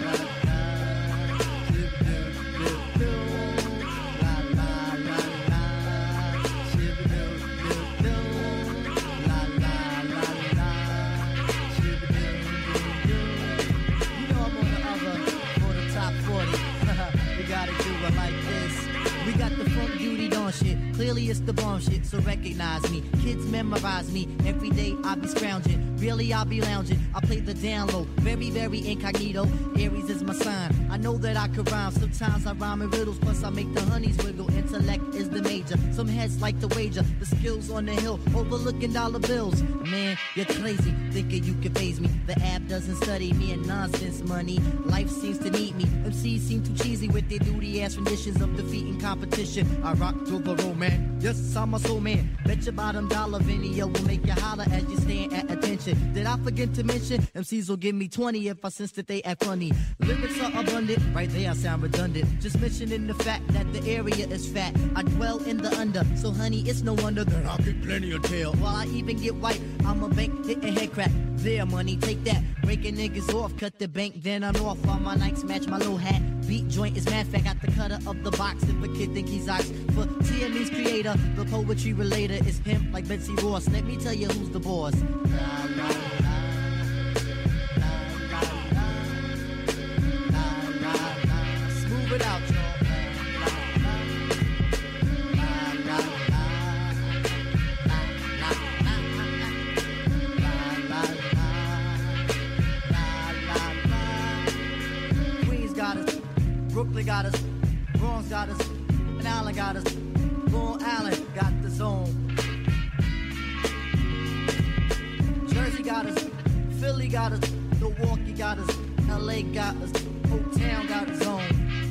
I: Shit. Clearly it's the bomb shit, so recognize me. Kids memorize me. Every day I be scrounging. Really I be lounging. I play the down low. Very, very incognito. Aries is my sign. I know that I could rhyme. Sometimes I rhyme in riddles. Plus I make the honeys wiggle. Intellect is the major. Some heads like to wager. The skills on the hill. Overlooking dollar bills. Man, you're crazy. Thinking you can phase me. The app doesn't study me and nonsense money. Life seems to need me. MCs seem too cheesy with their duty ass renditions of defeating competition. I rock to the man. Yes, I'm a soul man. Bet your bottom dollar video will make you holler as you stand at attention. Did I forget to mention? MCs will give me 20 if I sense that they act funny. Lyrics are abundant, right there I sound redundant. Just mentioning the fact that the area is fat. I dwell in the under, so honey, it's no wonder that I'll get plenty of tail. While I even get white, I'm a bank hitting head crack. There, money, take that. Breaking niggas off, cut the bank, then I'm off. All my nights match my little hat. Beat joint is mad fact, got the cutter of the box. If a kid think he's ox, for TME's creator, the poetry relator is pimp like Betsy Ross. Let me tell you who's the boss. La, la, la. Smooth it out, y'all. Brooklyn got us, Bronx got us, and Allen got us. Long Island got the zone. Jersey got us, Philly got us, Milwaukee got us, LA got us, Oak Town got its own.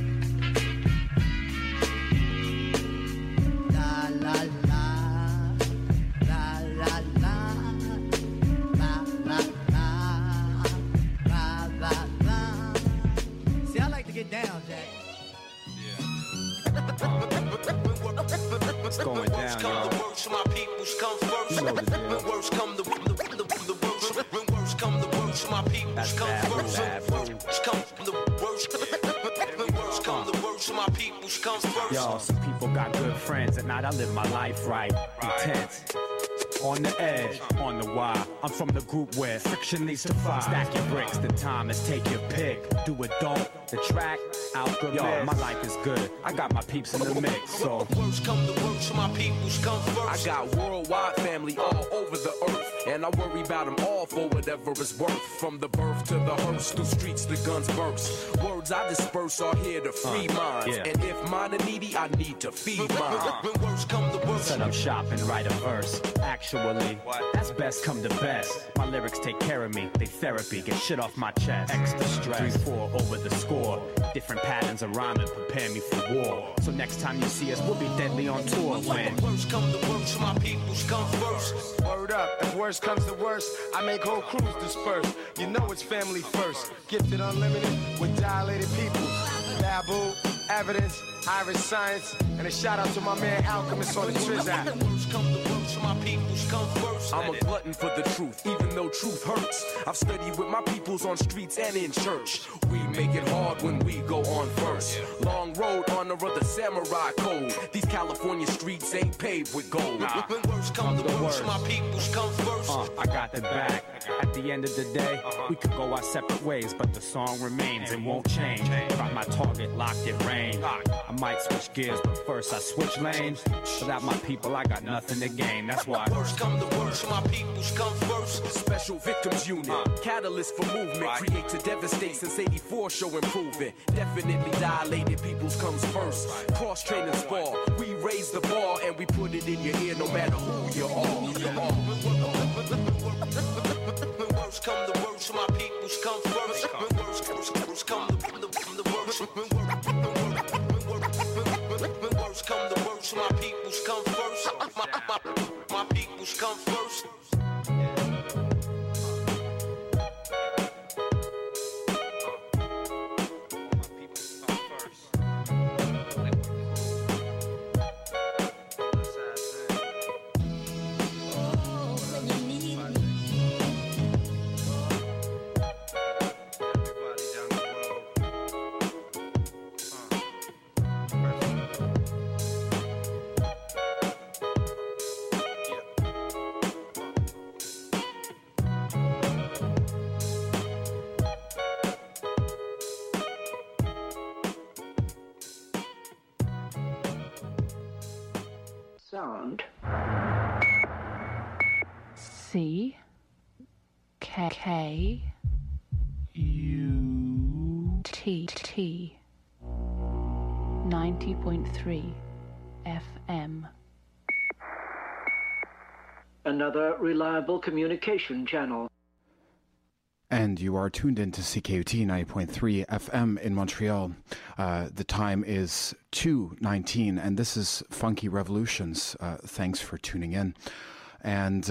I: La la la, la la la, la la la, la la la. See, I like to get down, Jack.
J: It's going down, y'all.
K: The worst, my peoples come first. When worst come the worst. When worst come the worst, my peoples come first. When worst come the worst. When worst come the worst, my peoples come first.
J: Yo, some people got good friends. At night I live my life right. Intense. On the edge, on the wire. I'm from the group where friction leads to fire. Stack your bricks, the time is take your pick. Do it, don't. The track, out the yo, my life is good. I got my peeps in the mix, so.
K: Worst come the worst, my peoples come first.
L: I got worldwide family all over the earth. And I worry about them all for whatever it's worth. From the birth to the hearse, through streets the guns burst. Words I disperse are here to free minds. Yeah. And if mine are needy, I need to feed mine.
K: When worst come the worst.
J: Set up shop and write a verse. Actually, that's best come to best. My lyrics take care of me, they therapy, get shit off my chest. Extra stress, 3-4 over the score. Different patterns of rhyming prepare me for war. So next time you see us, we'll be deadly on tour. When
K: worst come the worst, my peoples come first.
J: Word up, if worst
M: worst comes to worst, I make whole crews disperse. You know it's family first. Gifted unlimited with dilated people. Babu, Evidence, Irish Science, and a shout out to my man Alchemist on the Trizac.
L: I'm a glutton for the truth, even though truth hurts. I've studied with my peoples on streets and in church. We make it hard when we go on first. Long road, honor of the samurai code. These California streets ain't paved with gold.
J: When worst come to worst, my peoples come first. I got the back. At the end of the day, we could go our separate ways, but the song remains and won't change. Got my target locked in range. I might switch gears, but first I switch lanes. Without my people, I got nothing to gain. That's why
K: worst come to worst, my peoples come first.
L: Special Victims Unit, catalyst for movement, create to devastate since 84, show improvement. Definitely dilated peoples comes first. Cross training spar, we raise the bar and we put it in your ear no matter who you are.
K: When worst come to worst, my peoples come first. When worst come to worst, when worst come to worst, my peoples come first. My peoples come first.
N: Sound. C K U T 90.3 FM.
O: Another reliable communication channel.
P: And you are tuned in to CKUT 90.3 FM in Montreal. The time is 2:19, and this is Funky Revolutions. Thanks for tuning in. And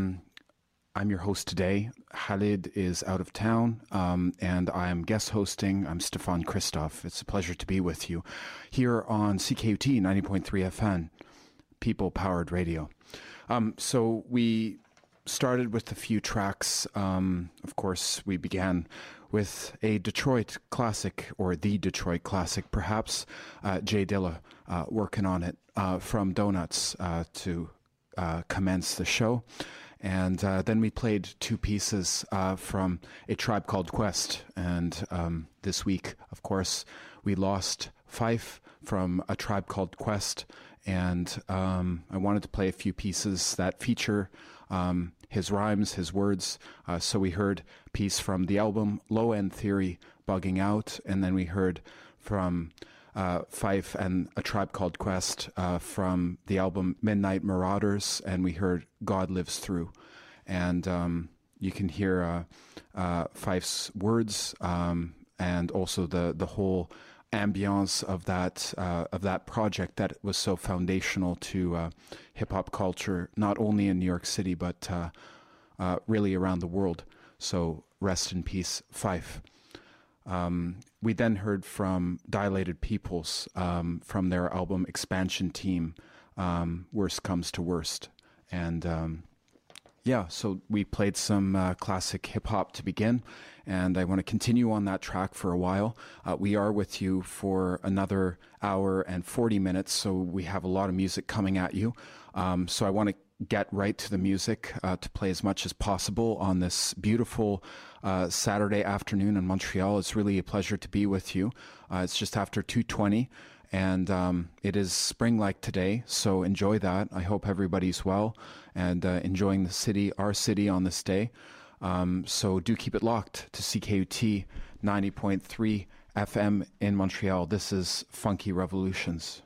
P: I'm your host today. Khalid is out of town, and I'm guest hosting. I'm Stefan Christoph. It's a pleasure to be with you here on CKUT 90.3 FM, People-Powered Radio. So we started with a few tracks. Of course, we began with a Detroit classic, or the Detroit classic, perhaps. Jay Dilla working on it from Donuts to commence the show. And then we played two pieces from A Tribe Called Quest. And this week, of course, we lost Fife from A Tribe Called Quest. And I wanted to play a few pieces that feature his rhymes, his words. So we heard a piece from the album Low End Theory, Bugging Out. And then we heard from Fife and A Tribe Called Quest from the album Midnight Marauders. And we heard God Lives Through. And you can hear Fife's words and also the whole ambience of that project that was so foundational to hip-hop culture, not only in New York City, but really around the world. So rest in peace, Fife. We then heard from Dilated Peoples from their album Expansion Team, Worst Comes to Worst. And so we played some classic hip-hop to begin, and I want to continue on that track for a while. We are with you for another hour and 40 minutes, so we have a lot of music coming at you. So I want to get right to the music to play as much as possible on this beautiful Saturday afternoon in Montreal. It's really a pleasure to be with you. It's just after 2:20. And it is spring-like today, so enjoy that. I hope everybody's well and enjoying the city, our city on this day. So do keep it locked to CKUT 90.3 FM in Montreal. This is Funky Revolutions.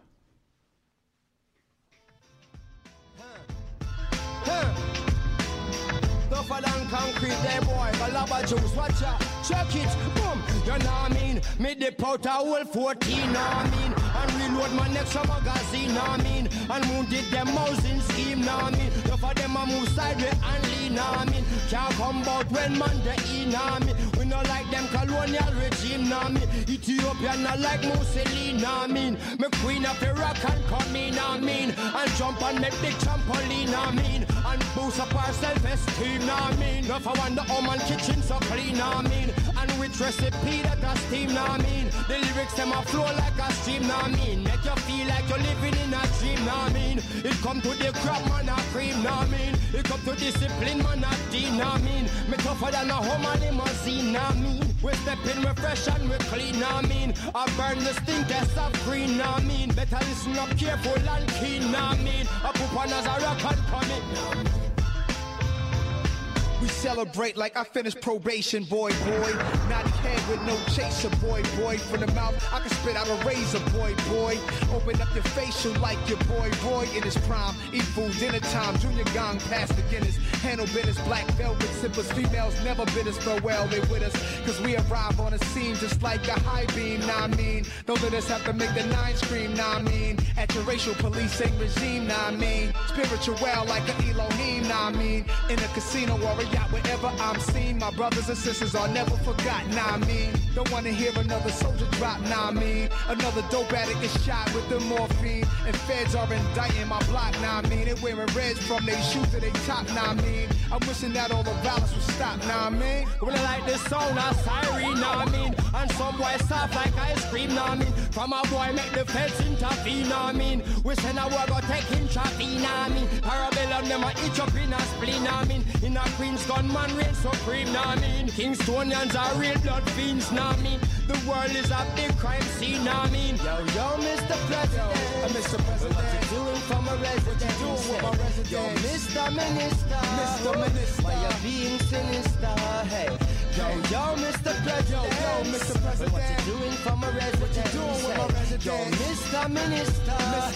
M: Tougher than concrete, there boy, a
Q: grab a juice, watch out, check it, boom. You know what I mean? Me dip out a whole 14, know what I mean? And reload my next magazine, know what I mean? And moon did them housing scheme, know what I mean? Enough of them a move sideways and lean, know what I mean? Can't come out when man they in, know what I mean? We not like them colonial regime, know what I mean? Ethiopia not like Mussolini, know what I mean? Me queen of Iraq and come in, know what I mean? And jump and make big trampoline, know what I mean? And boost up our self-esteem, know what I mean? Enough of wonder home and kitchen so clean, know what I mean? And with recipe that a steam, know what I mean? The lyrics them a flow like a stream, know what I mean? Make you feel like you're living in a dream, know what I mean? It come to the crap, man, a cream, know what I mean? It come to discipline, man, a dean, know what I mean? Me tougher than a home and limousine, know what I mean? We step in, we fresh and we clean, know what I mean? I burn the stinkers of green, know what I mean? Better listen up careful and keen, know what I mean? I put on as a rock and come in.
R: We celebrate like I finished probation, boy. Not head with no chaser, boy. From the mouth, I can spit out a razor, boy. Open up your facial like your boy in his prime. Eat food, dinner time, junior gong past the Guinness. Handle business, black velvet sippers. Females never bid us farewell, they with us. Cause we arrive on the scene just like a high beam, nah I mean. Don't let us have to make the nine scream, nah I mean. At your racial policing regime, nah I mean. Spiritual like an Elohim, nah I mean. In a casino or a yacht, wherever I'm seen, my brothers and sisters are never forgotten, nah I mean. Don't wanna hear another soldier drop, nah I mean. Another dope addict is shot with the morphine. And feds are indicting my block, nah I mean. They wearing reds from their shoes to their top, nah I mean. I'm wishing that all the violence would stop, nah I mean.
Q: When I like this sound of siren, nah I mean. And some boy soft like ice cream, nah I mean. From a boy make the feds intervene, nah I mean. We send a war go take in traffic, nah I mean. Parabellum them a itch up in a spleen, nah I mean. In a Queen's gunman reign supreme, nah I mean. Kingstonians are real blood fiends, nah I mean. The world is a big crime scene, nah I mean. Yo, Mr. President, Mr. President, what you doing from a resident? What you doing with my resident? Yo, Mr. Minister, why you being sinister? Hey, yo, Mr. President, Mr. President, what you doing from a resident? What you doing with my resident? Yo, Mr. Minister,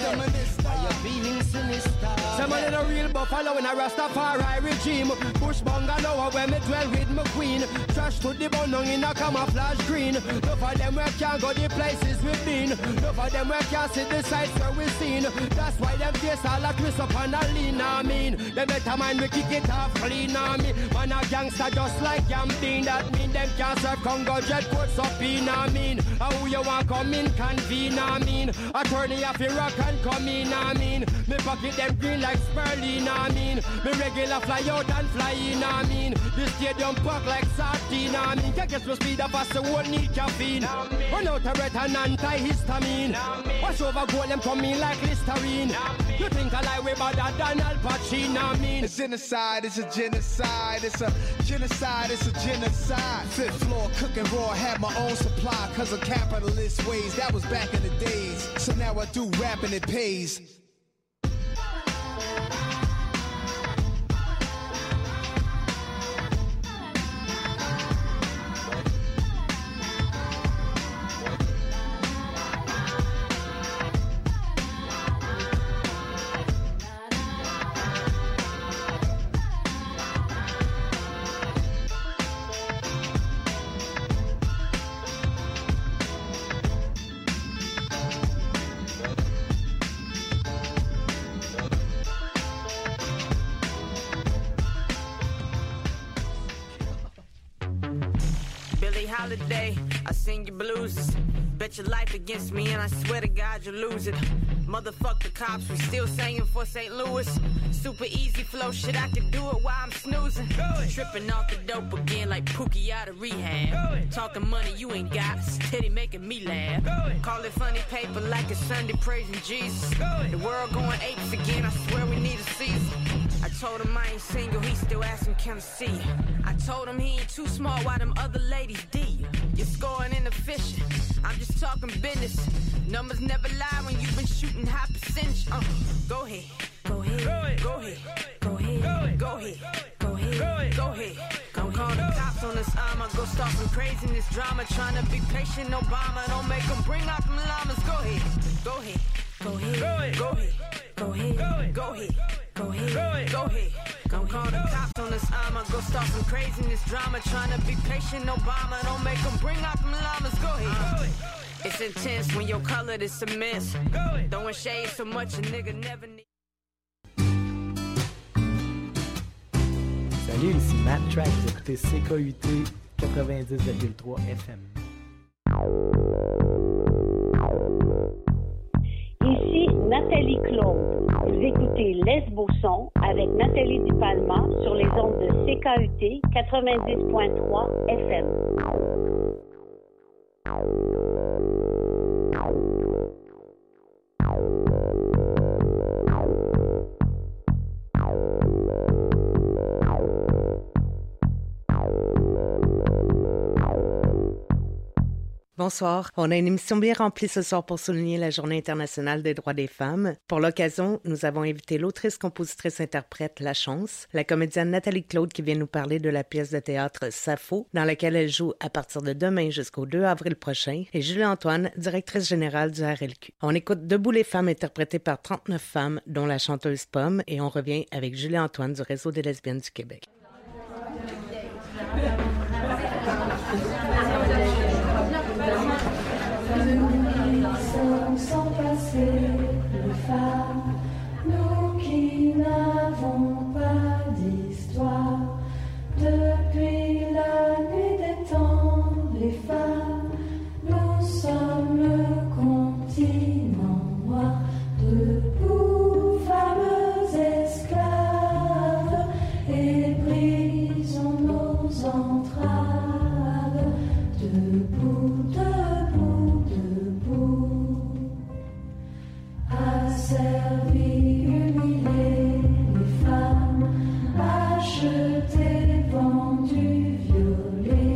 Q: why you being sinister? Someone in a real buffalo in a Rastafari regime. Bush bungalow where me dwell with my queen. Trash to the bone in a camouflage green. None of them where can't go the places we've been. None of them where can't see the sights where we've seen. That's why them face all a twist up and a lean, I mean. They better mind we kick it off clean, I mean. Man a gangster just like Yamdeen. That mean them can't serve Congo jet coats up in, I mean. How you want come in convene, I mean. Attorney of Iraq and come in, I mean. Me pocket them green like Sperling, I mean. Me regular fly out and fly in, I mean. The stadium park like sardine, I mean. Can't get no speed up as the world need caffeine. Run out a red and antihistamine. Wash over gold, them come in like Listerine. You think I lie way better than Al Pacino, I mean.
R: It's genocide, it's a genocide. It's a genocide, it's a genocide. Fifth floor, cooking raw, had my own supply. Cause of capitalist ways, that was back in the days. So now I do rap and it pays.
S: Holiday, I sing your blues. Bet your life against me and I swear to God you'll lose it. Motherfuck the cops, we still singing for St. Louis. Super easy flow, shit, I can do it while I'm snoozing. Tripping off the dope again like Pookie out of rehab. Talking money you ain't got, steady making me laugh. Call it funny paper like it's Sunday praising Jesus. The world going apes again, I swear we need a season. I told him I ain't single, he still asking can I see you. I told him he ain't too smart, why them other ladies D you. You're scoring in the fishing, I'm just talking business. Numbers never lie when you've been shooting high percentage. Go ahead, go ahead, go ahead, go ahead, go ahead, go ahead, go ahead. Don't call the cops on us, I'm I'ma go start some craziness drama. Trying to be patient, Obama. Don't make them bring out them llamas. Go ahead, go ahead, go ahead, go ahead, go ahead, go ahead, go ahead, go ahead, go ahead. Don't call the cops on us, I'ma go start some craziness drama. Trying to be patient, Obama. Don't make them bring out them llamas. Go ahead. It's intense when your color is immense. Throwing shade so much a nigga never need.
T: Salut, ici Matt Track, vous écoutez CKUT 90,3 FM.
U: Ici Nathalie Claude. Vous écoutez Lesbo-son avec Nathalie Di Palma sur les ondes de CKUT 90.3 FM.
V: Bonsoir. On a une émission bien remplie ce soir pour souligner la Journée internationale des droits des femmes. Pour l'occasion, nous avons invité l'autrice, compositrice, interprète La Chance, la comédienne Nathalie Claude qui vient nous parler de la pièce de théâtre Sappho, dans laquelle elle joue à partir de demain jusqu'au 2 avril prochain, et Julie Antoine, directrice générale du RLQ. On écoute Debout les femmes interprétées par 39 femmes, dont la chanteuse Pomme, et on revient avec Julie Antoine du Réseau des lesbiennes du Québec.
W: Sans passer les femmes, nous qui n'avons pas d'histoire, depuis la nuit des temps, les femmes, nous sommes le continent noir, debout, femmes esclaves, et brisons nos entraves, debout.